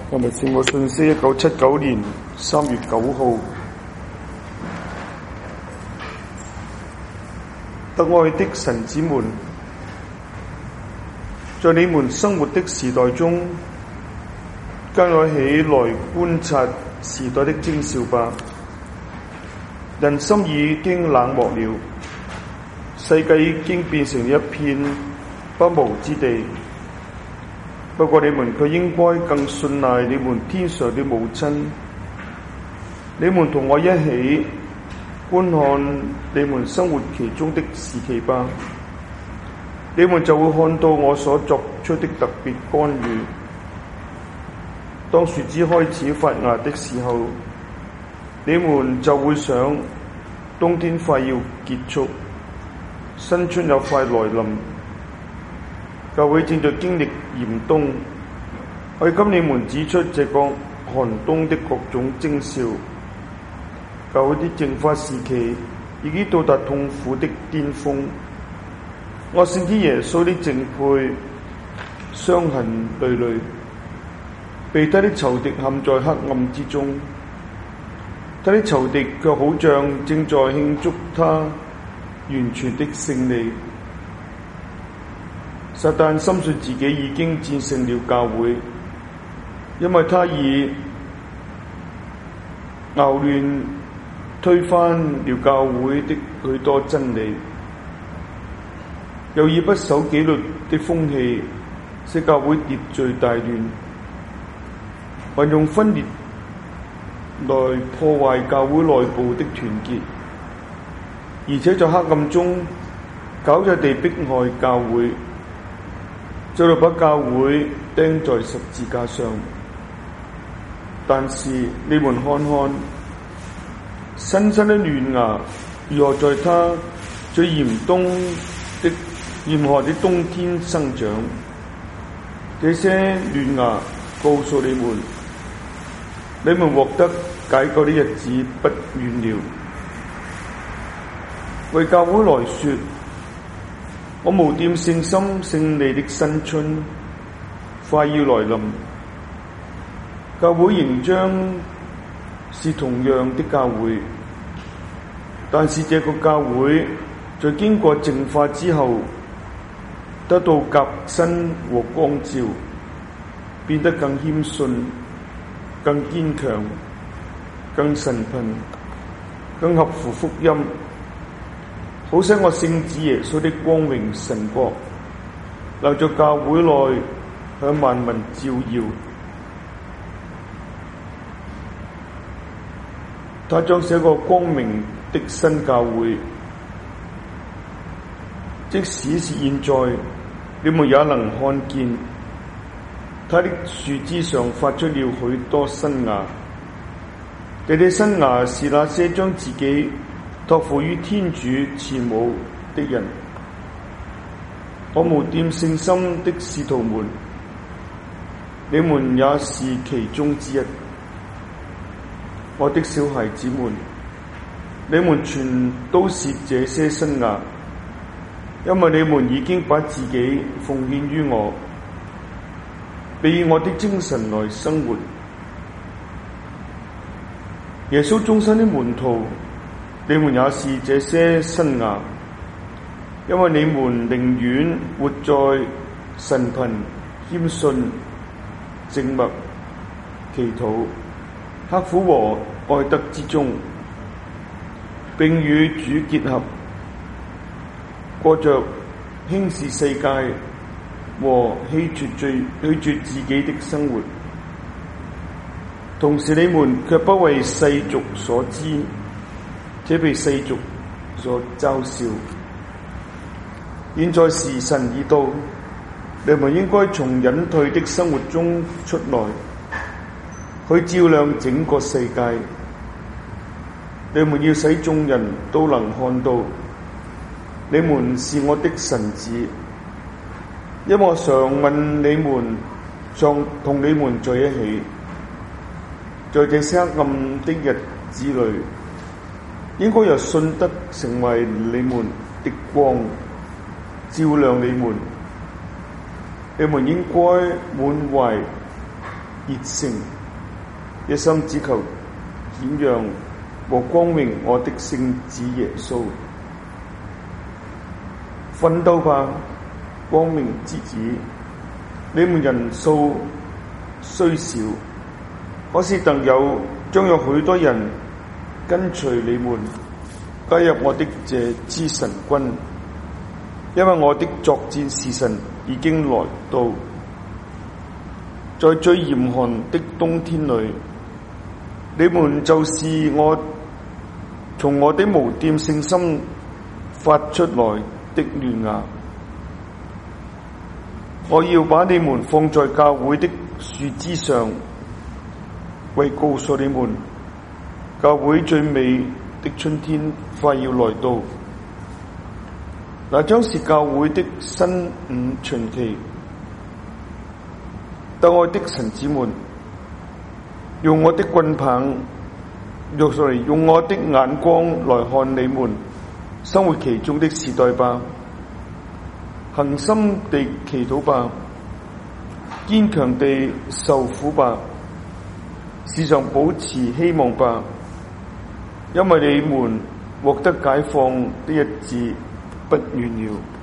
今日聖母信息1979年3月9號。得愛的神子們，在你們生活的時代中，跟我起來觀察時代的徵兆吧。人心已經冷漠了，世界已經變成一片不毛之地。不過你們卻應該更信賴你們天上的母親。你們同我一起觀看你們生活其中的時期吧，你們就會看到我所作出的特別干預。當樹枝開始發芽的時候，你們就會想冬天快要結束，新春又快來臨。教會正在經歷嚴冬，我給你們指出這個寒冬的各種徵兆。教會的淨化時期已經到達痛苦的巔峰。我聖子耶穌的淨配傷痕累累，被他的仇敵陷在黑暗之中。他的仇敵卻好像正在慶祝他完全的勝利。撒旦深信自己已經戰勝了教會，因為他已淆亂推翻了教會的許多真理，又以不守紀律的風氣使教會秩序大亂，運用分裂來破壞教會內部的團結，而且在黑暗中搞在地迫害教會，最後把教會釘在十字架上。但是你們看看，新生的嫩芽如何在它最嚴寒的冬天生長。這些嫩芽告訴你們，你們獲得解救的日子不遠了。為教會來說，我無玷聖心勝利的新春快要來臨。教會仍將是同樣的教會，但是這個教會在經過淨化之後，得到革新和光照，變得更謙遜、更堅強、更神貧、更合乎福音，好使我聖子耶穌的光榮神國留在教會內，向萬民照耀。他將是一個光明的新教會，即使是現在，你們也能看見他的樹枝上發出了許多新芽。這些新芽是那些將自己託付於天主慈母的人。我無玷聖心的使徒們，你們也是其中之一。我的小孩子們，你們全都是這些新芽，因為你們已經把自己奉獻於我，並以我的精神來生活。耶穌終身的門徒，你們也是這些新芽，因為你們寧願活在神貧、謙遜、靜默、祈禱、刻苦和愛德之中，並與主結合，過着輕視世界和棄絕自己的生活。同時你們卻不為世俗所知，且被世俗所嘲笑。現在時辰已到，你們應該從隱退的生活中出來，去照亮整個世界。你們要使眾人都能看到，你們是我的神子。因為我常問你們，同你們在一起，在這些黑暗的日子裏，應該由信德成為你們的光，照亮你們。你們應該滿懷熱誠，一心只求顯揚和光榮我的聖子耶穌。奮鬥吧，光明之子！你們人數雖少，可是將有許多人跟隨你們，加入我的這支神軍，因為我的作戰時辰已經來到。在最嚴寒的冬天裏，你們就是從我的無玷聖心發出來的嫩芽。我要把你們放在教會的樹枝上，為告訴你們，教會最美的春天快要來到。那將是教會的新五旬期。得愛的臣子們，用我的棍棒，用我的眼光來看你們生活其中的時代吧，恆心地祈禱吧，堅強地受苦吧，時常保持希望吧，因為你們獲得解放的日子不遠了。